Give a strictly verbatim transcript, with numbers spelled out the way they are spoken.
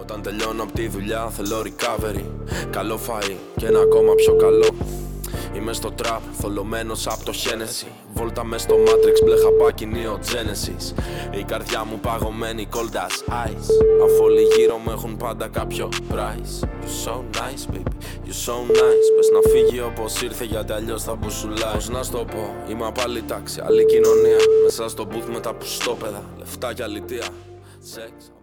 Όταν τελειώνω απ' τη δουλειά θέλω recovery. Καλό φαΐ και ένα ακόμα πιο καλό. Είμαι στο τραπ, θολωμένος απ' το Hennessy. Βόλτα μες στο Matrix, μπλε χαπάκι Neo Genesis. Η καρδιά μου παγωμένη cold as ice. Αφού όλοι γύρω μου έχουν πάντα κάποιο price. You're so nice baby, you're so nice. Πες να φύγει όπως ήρθε γιατί αλλιώς θα μπουσουλάει. Πώς να στο πω, είμαι απ' άλλη τάξη, άλλη κοινωνία. Μέσα στο booth με τα πουστόπεδα, λεφτά και αλητεία. Σεξ.